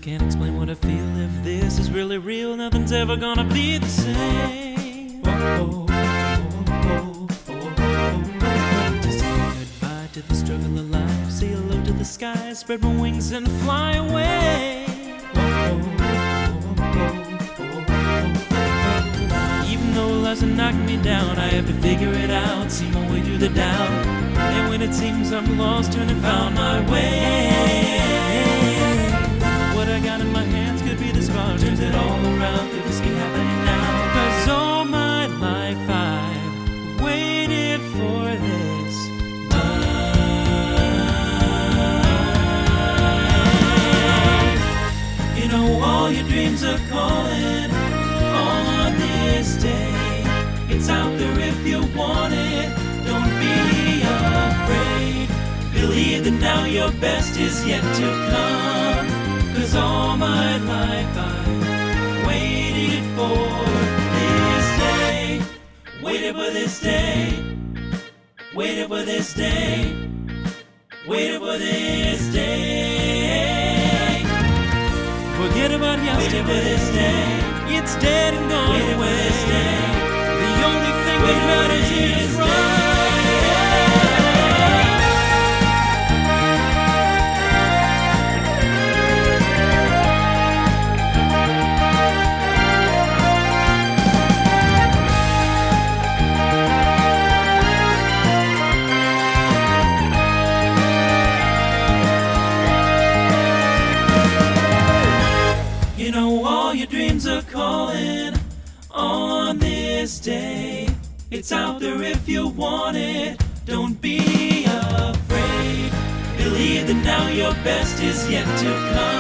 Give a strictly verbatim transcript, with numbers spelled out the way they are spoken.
Can't explain what I feel. If this is really real, nothing's ever gonna be the same. Oh, oh, oh, oh, oh, oh. To say goodbye to the struggle of life, say hello to the sky, spread my wings and fly away. Oh, oh, oh, oh, oh, oh. Even though life's knocking me down, I have to figure it out, see my way through the doubt. And when it seems I'm lost, turn and found my way. What I got in my hands could be the scar, turns it all around, could this be happening now? Cause all my life I've waited for this night. You know all your dreams are calling on this day. It's out there if you want it, don't be afraid. Believe that now your best is yet to come. Cause all my life I've waited for this day. Waited for this day. Waited for this day. Waited for this day. Forget about yesterday. Waited for this day. It's dead and gone. Waited for this day. The only thing that matters is right. You know all your dreams are calling on this day. It's out there if you want it, don't be afraid. Believe that now your best is yet to come.